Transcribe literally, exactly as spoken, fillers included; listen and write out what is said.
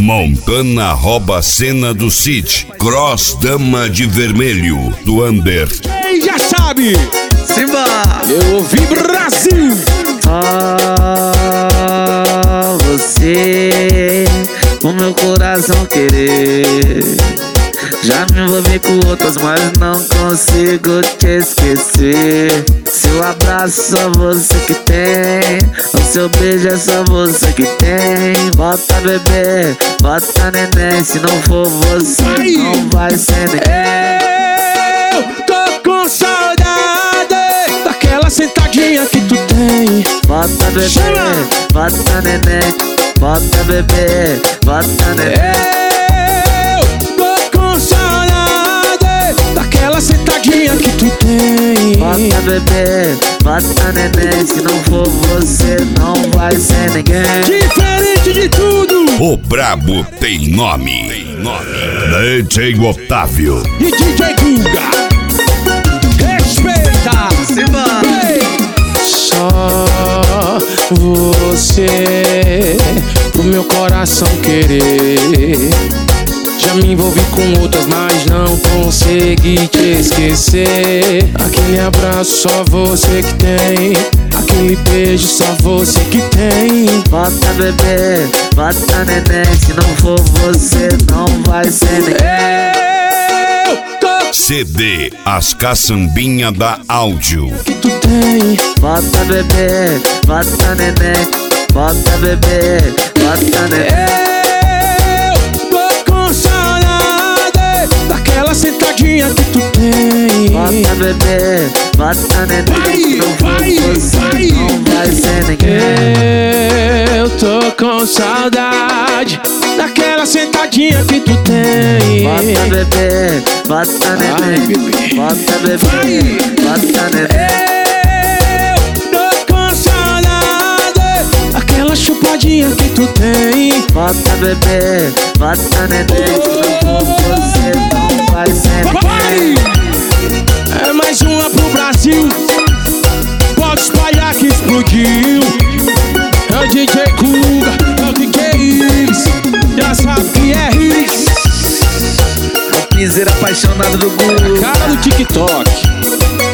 Montana rouba a cena do Cid. Cross Dama de Vermelho, do Under. Quem já sabe? Simba! Eu ouvi Brasil! Só você, o meu coração querer. Já me envolvi com outras, mas não consigo te esquecer. Seu abraço só você que tem, o seu beijo é só você que tem. Bota bebê, bota neném, se não for você Ai. não vai ser ninguém. Eu tô com saudade daquela sentadinha que tu tem. Bota bebê, Chama. bota neném, bota bebê, bota neném. Daquela sentadinha que tu tem. Bota bebê, bota neném, se não for você não vai ser ninguém. Diferente de tudo, O brabo tem nome. Tem nome. D J Otávio. e D J Guga. Respeita. Simba! Ei. Só você, pro meu coração querer. Já me envolvi com outras, mas não consegui te esquecer. Aquele abraço só você que tem, aquele beijo só você que tem. Bota bebê, bota neném, se não for você não vai ser ninguém. Eu tô C D As Caçambinha da Áudio. que tu tem. Bota bebê, bota neném, bota bebê, bota neném. Daquela sentadinha que tu tem. Bota bebê, bota neném, se não for vai, você vai. não vai ser ninguém. Eu tô com saudade daquela sentadinha que tu tem. Bota bebê, bota neném, bebê. bota bebê, Vai. bota neném. Eu tô com saudade daquela chupadinha que tu tem. Bota bebê, bota neném, se não for você não vai ser Vai! ninguém. É mais uma pro Brasil. Pode espalhar que explodiu. É o D J Guga, é o D J Iris. Já sabe que é Iris. O piseiro apaixonado do Guga. Cara do TikTok.